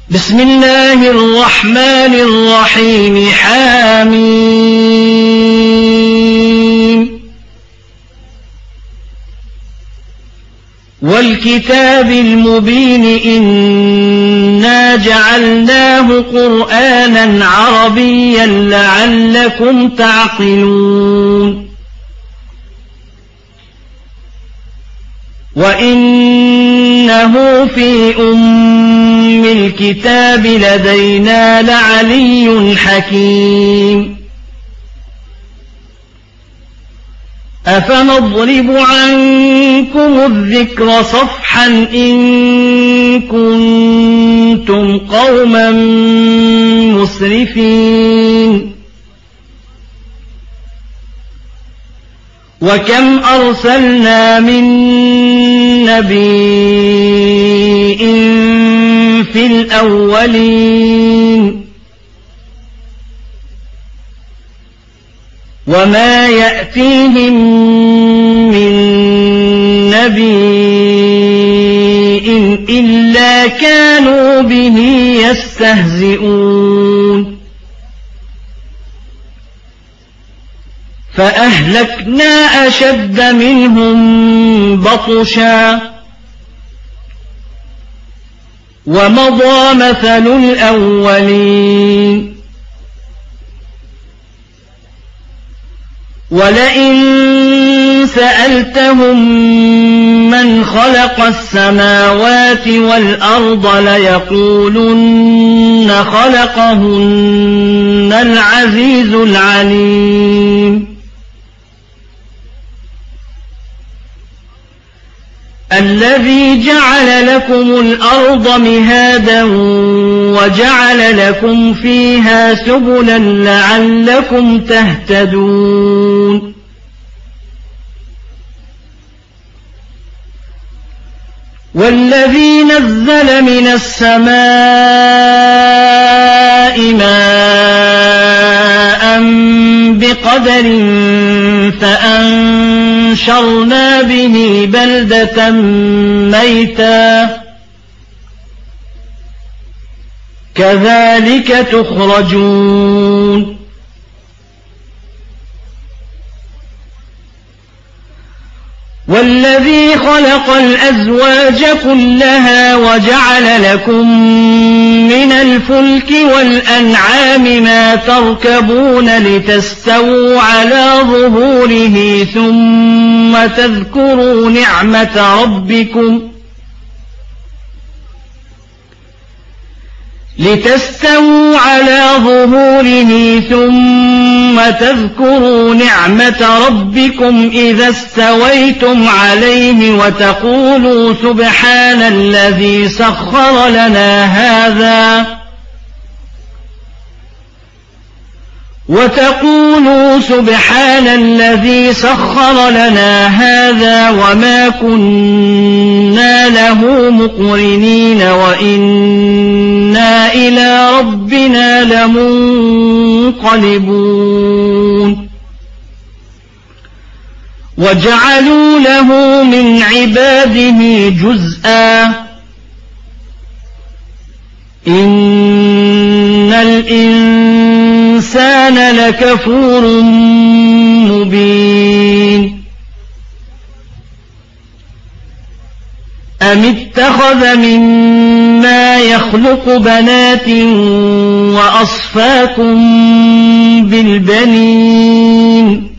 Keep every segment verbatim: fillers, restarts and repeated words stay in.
بسم الله الرحمن الرحيم حميم والكتاب المبين إنا جعلناه قرآنا عربيا لعلكم تعقلون وإنه في أم الكتاب لدينا لعلي حكيم أفنضرب عنكم الذكر صفحا إن كنتم قوما مسرفين وكم أرسلنا من نبي في الأولين وما يأتيهم من نبي إلا كانوا به يستهزئون فأهلكنا أشد منهم بطشا ومضى مثل الأولين ولئن سألتهم من خلق السماوات والأرض ليقولن خلقهن العزيز العليم الذي جعل لكم الأرض مهادا وجعل لكم فيها سبلا لعلكم تهتدون والذي نزل من السماء ماء بقدر فأنشرنا به بلدة ميتا كذلك تخرجون والذي خلق الأزواج كلها وجعل لكم من الفلك والأنعام ما تركبون لتستووا على ظهوره ثم تذكروا نعمة ربكم لتستووا على ظهوره ثم تذكروا نعمة ربكم إذا استويتم عليه وتقولوا سبحان الذي سخر لنا هذا وتقولوا سبحان الذي سخر لنا هذا وما كنا له مقرنين وإنا إلى ربنا لمنقلبون وجعلوا له من عباده جزءا إن الإنسان لكفور مبين أم اتخذ مما يخلق بنات وأصفاكم بالبنين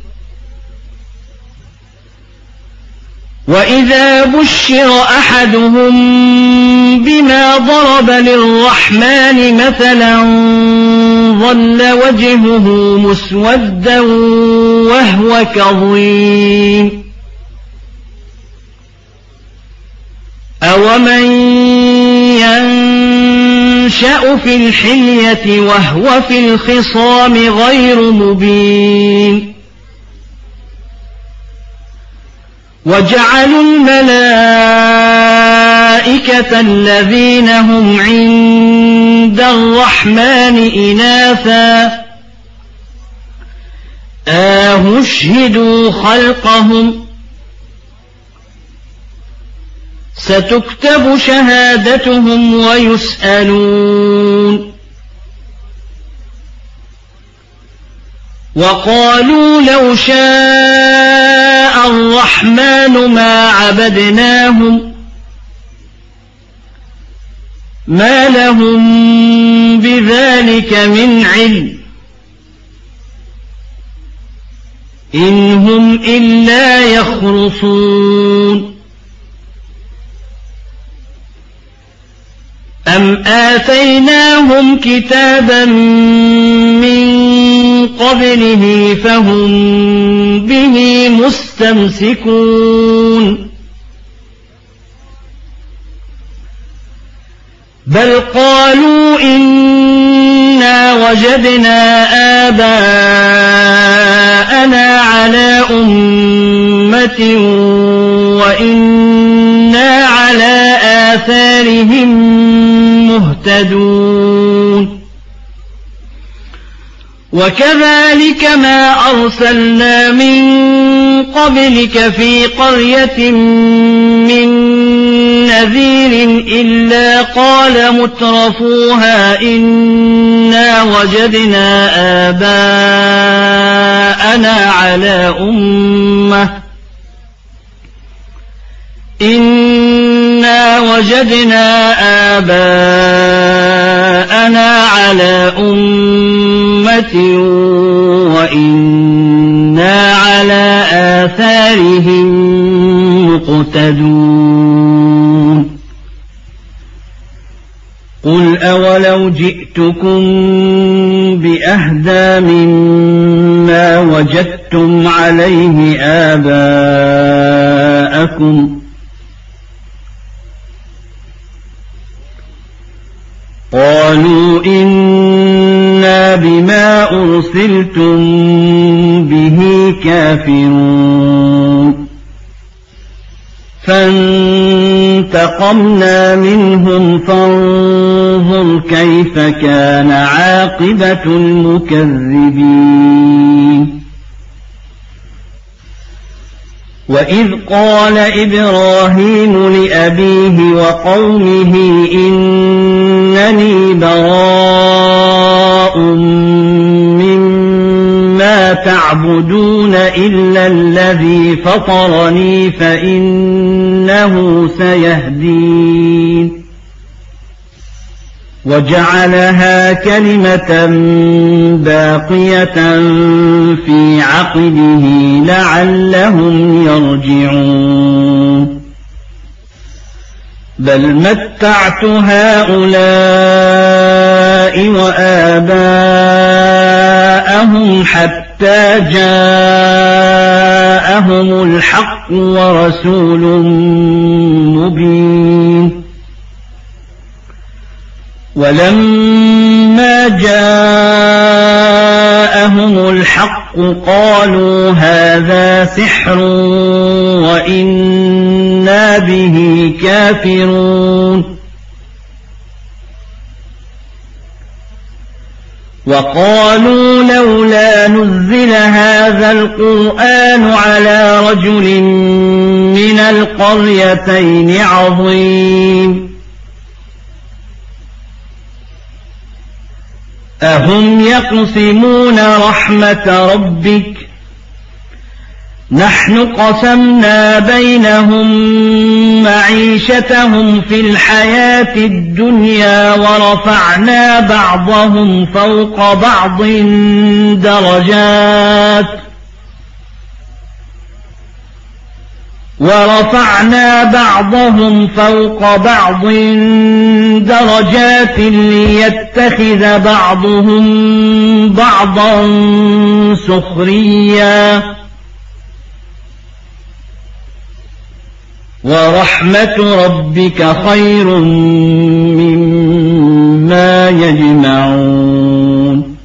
وإذا بشر أحدهم بما ضرب للرحمن مثلا ظل وجهه مسودا وهو كظيم أومن ينشأ في الحلية وهو في الخصام غير مبين وجعلوا الملائكة الذين هم عند الرحمن إناثا أشهدوا خلقهم ستكتب شهادتهم ويسألون وقالوا لو شاء الرحمن ما عبدناهم ما لهم بذلك من علم إن هم إلا يخرصون أم آتيناهم كتابا من قبله فهم به مستمسكون بل قالوا إنا وجدنا آباءنا على أمة وإنا على آثارهم مهتدون وكذلك ما أرسلنا من قبلك في قرية من نذير إلا قال مترفوها إنا وجدنا آباءنا على أمة إنا وجدنا آباءنا على أمة وإنا على آثارهم مقتدون قل أولو جئتكم بأهدى مما وجدتم عليه آباءكم قالوا إنا بما أرسلتم به كافرون فانتقمنا منهم فانظر كيف كان عاقبة المكذبين وإذ قال إبراهيم لأبيه وقومه إنني براء مما تعبدون إلا الذي فطرني فإنه سيهدين وجعلها كلمة باقية في عقبه لعلهم يرجعون بل متعت هؤلاء وآباءهم حتى جاءهم الحق ورسول مبين ولما جاءهم الحق قالوا هذا سحر وإنا به كافرون وقالوا لولا نزل هذا القرآن على رجل من القريتين عظيم أهم يقسمون رحمة ربك نحن قسمنا بينهم معيشتهم في الحياة الدنيا ورفعنا بعضهم فوق بعض درجات ورفعنا بعضهم فوق بعض درجات ليتخذ بعضهم بعضا سخريا ورحمة ربك خير مما يجمعون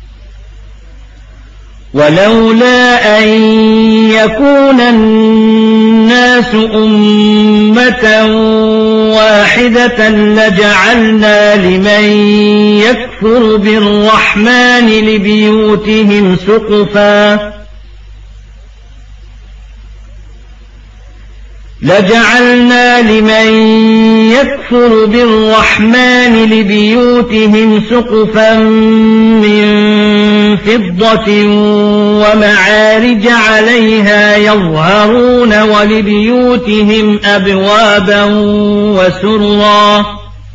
ولولا أن يكون الناس أمة واحدة لجعلنا لمن يكفر بالرحمن لبيوتهم سقفا لجعلنا لمن يكفر بالرحمن لبيوتهم سقفا من فضة ومعارج عليها يظهرون ولبيوتهم أبوابا وسررا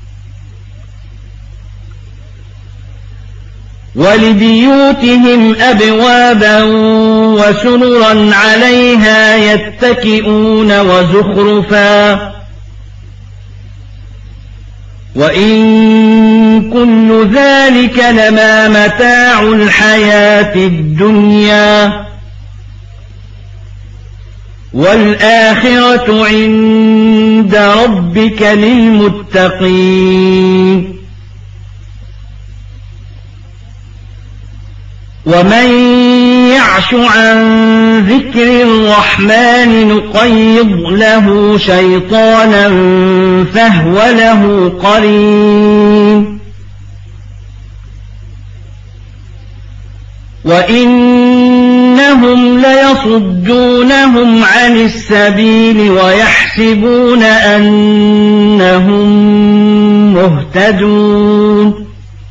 ولبيوتهم أبوابا وسررا عليها يتكئون وزخرفا وإن كل ذلك لما متاع الحياة الدنيا والآخرة عند ربك للمتقين ومن يعش عن ذكر الرحمن نقيض له شيطانا فهو له قرين وإنهم ليصدونهم عن السبيل ويحسبون أنهم مهتدون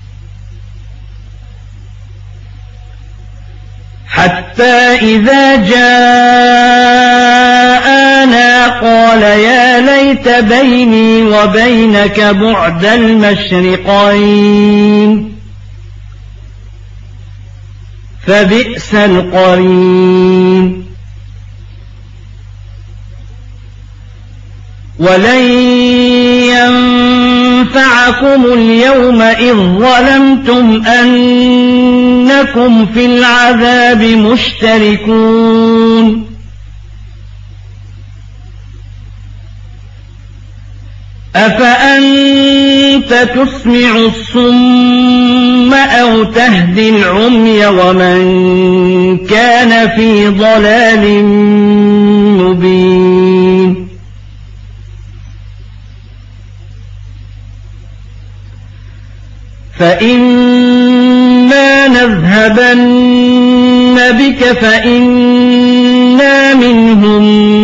حتى إذا جاءنا قال يا ليت بيني وبينك بعد المشرقين فبئس القرين ولن ينفعكم اليوم إذ ظلمتم أنكم في العذاب مشتركون أفأنت تسمع الصم أو تهدي العمي ومن كان في ضلال مبين فإما نذهبن بك فإنا منهم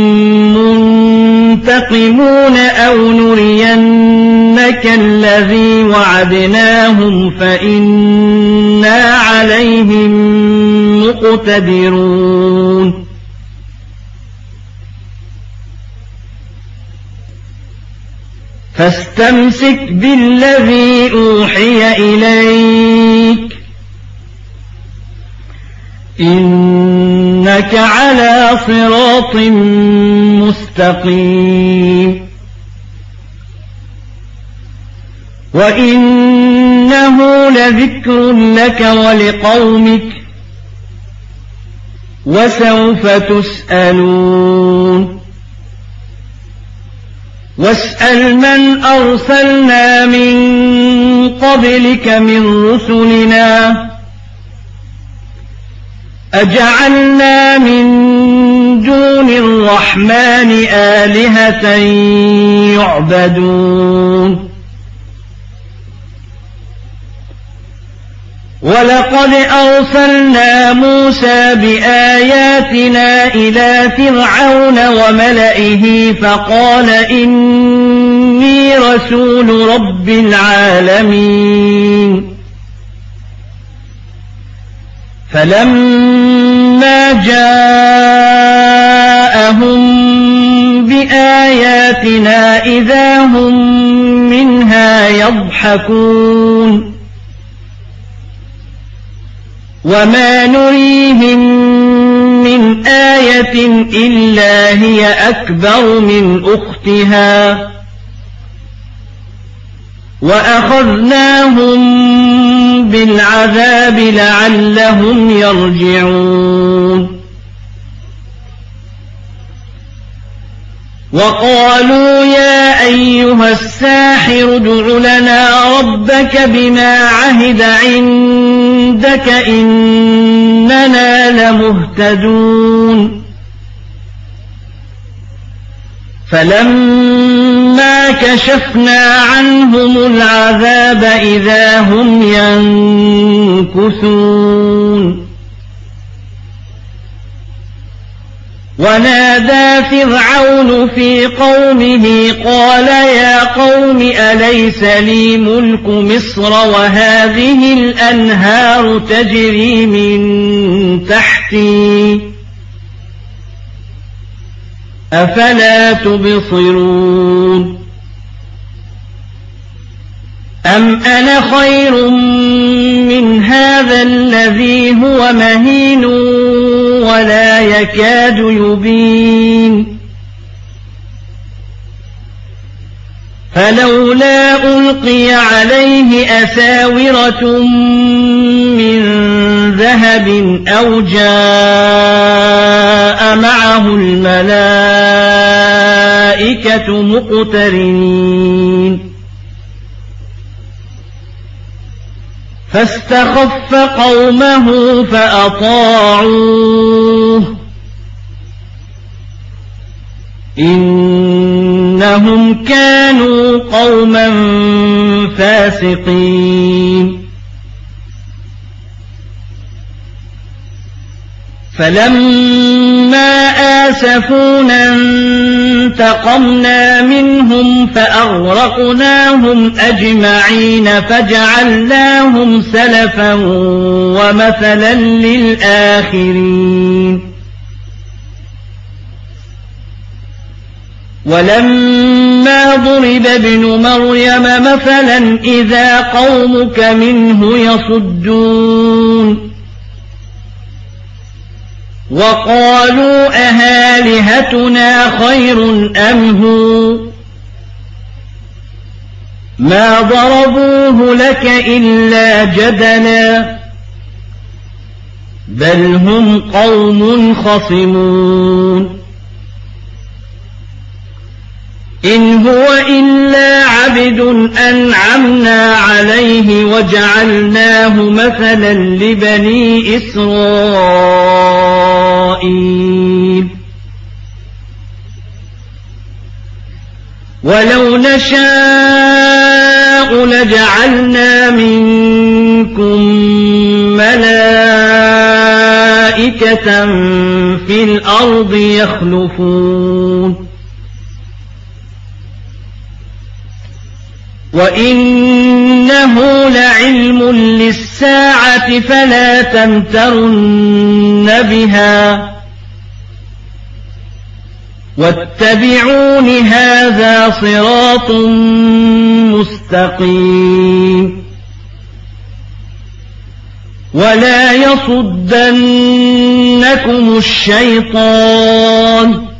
منتقمون أو نرينك الذي وعدناهم فإنا عليهم مقتدرون فاستمسك بالذي أوحي إليك إنك على صراط مستقيم وإنه لذكر لك ولقومك وسوف تسألون واسأل من أرسلنا من قبلك من رسلنا أجعلنا من دون الرحمن آلهة يعبدون ولقد أرسلنا موسى بآياتنا إلى فرعون وملئه فقال إني رسول رب العالمين فلما جاءهم بآياتنا إذا هم منها يضحكون وما نريهم من آية إلا هي أكبر من أختها وأخذناهم بالعذاب لعلهم يرجعون وقالوا يا أيها الساحر ادع لنا ربك بما عهد عندك إننا لمهتدون فلما كشفنا عنهم العذاب إذا هم ينكثون ونادى فرعون في قومه قال يا قوم أليس لي ملك مصر وهذه الأنهار تجري من تحتي أفلا تبصرون أم أنا خير من هذا الذي هو مهين ولا يكاد يبين فلولا ألقي عليه أساورة من ذهب أو جاء معه الملائكة مقترنين فاستخف قومه فأطاعوه إنهم كانوا قوما فاسقين فلما آسفونا انتقمنا منهم فأغرقناهم أجمعين فجعلناهم سلفا ومثلا للآخرين ولما ضرب ابن مريم مثلا إذا قومك منه يصدون وقالوا أهالهتنا خير أم هو ما ضربوه لك إلا جدلا بل هم قوم خصمون إن هو إلا عبد أنعمنا عليه وجعلناه مثلا لبني إسرائيل ولو نشاء لجعلنا منكم ملائكة في الأرض يخلفون وإنه لعلم للساعة فلا تمترن بها واتبعون هذا صراط مستقيم ولا يصدنكم الشيطان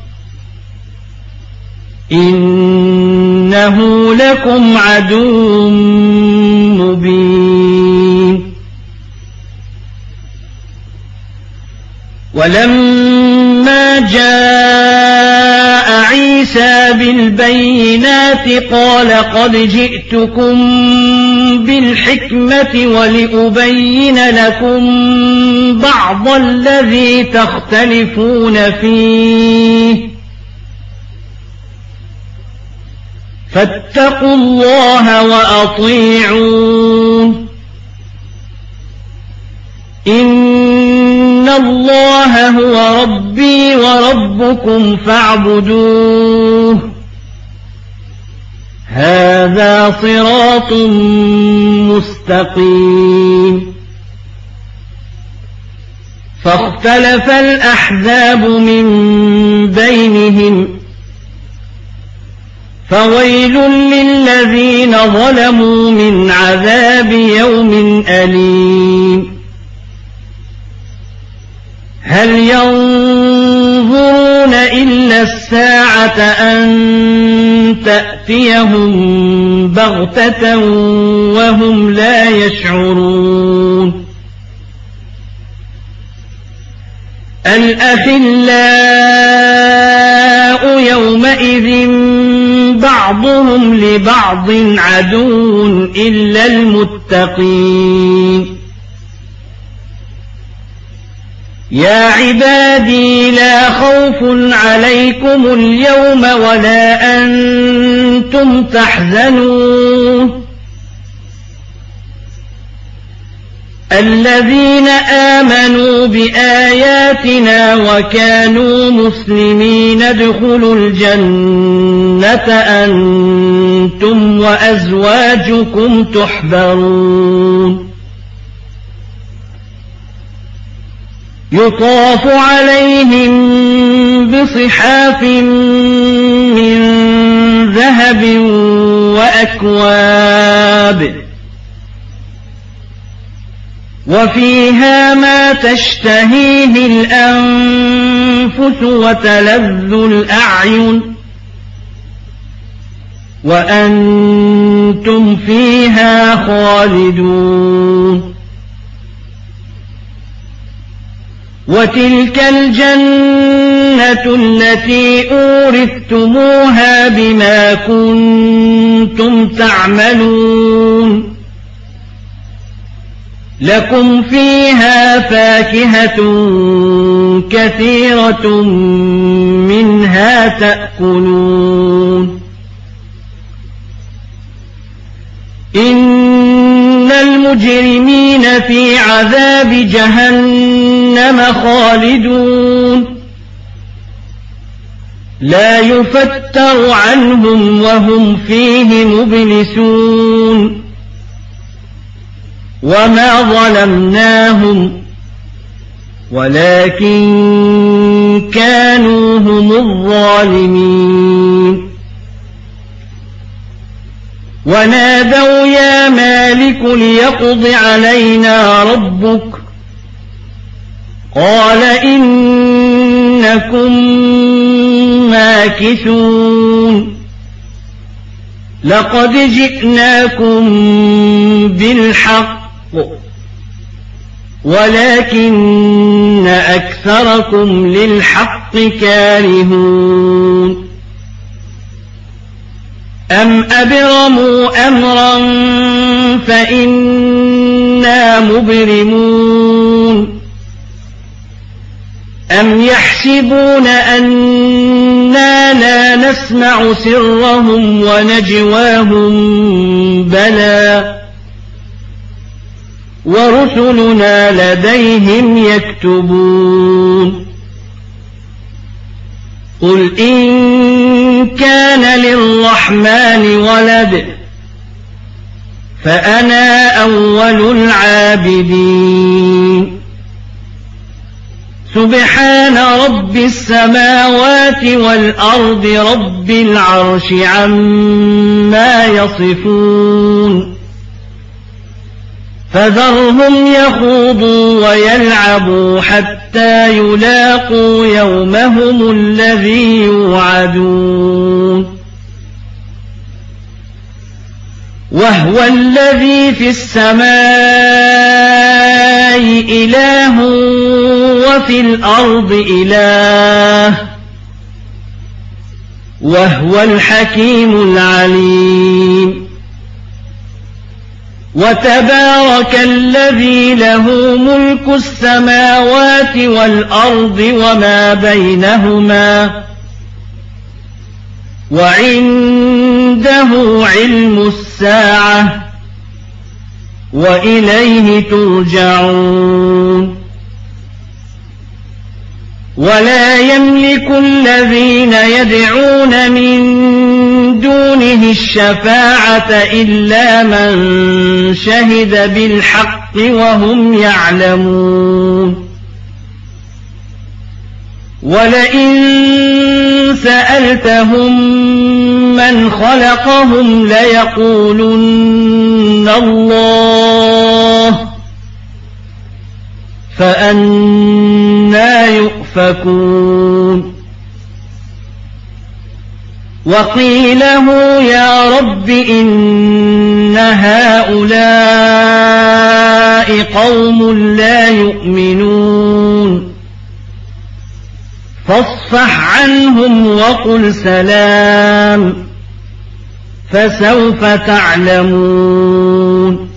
إنه لكم عدو مبين ولما جاء عيسى بالبينات قال قد جئتكم بالحكمة ولأبين لكم بعض الذي تختلفون فيه فاتقوا الله وأطيعون إن الله هو ربي وربكم فاعبدوه هذا صراط مستقيم فاختلف الأحزاب من بينهم فويل للذين ظلموا من عذاب يوم أليم هل ينظرون إلا الساعة أن تأتيهم بغتة وهم لا يشعرون الأخلاء يومئذ بعضهم لبعض عدو إلا المتقين يا عبادي لا خوف عليكم اليوم ولا أنتم تحزنون الذين آمنوا بآياتنا وكانوا مسلمين ادخلوا الجنة أنتم وأزواجكم تحبرون يطاف عليهم بصحاف من ذهب وأكواب وفيها ما تشتهيه الأنفس وتلذ الأعين وأنتم فيها خالدون وتلك الجنة التي أورثتموها بما كنتم تعملون لكم فيها فاكهة كثيرة منها تأكلون إن المجرمين في عذاب جهنم خالدون لا يفتر عنهم وهم فيه مبلسون وما ظلمناهم ولكن كانوا هم الظالمين ونادوا يا مالك ليقض علينا ربك قال إنكم ماكثون لقد جئناكم بالحق ولكن أكثركم للحق كارهون أم أبرموا أمرا فإنا مبرمون أم يحسبون أنا لا نسمع سرهم ونجواهم بلى ورسلنا لديهم يكتبون قل إن كان للرحمن ولد فأنا أول العابدين سبحان رب السماوات والأرض رب العرش عما يصفون فذرهم يخوضوا ويلعبوا حتى يلاقوا يومهم الذي يوعدون وهو الذي في السماء إله وفي الأرض إله وهو الحكيم العليم وتبارك الذي له ملك السماوات والأرض وما بينهما وعنده علم الساعة وإليه ترجعون ولا يملك الذين يدعون من دونه الشفاعة إلا من شهد بالحق وهم يعلمون ولئن سألتهم من خلقهم ليقولن الله فأنى يؤفكون وقيله يا رب إن هؤلاء قوم لا يؤمنون فاصفح عنهم وقل سلام فسوف تعلمون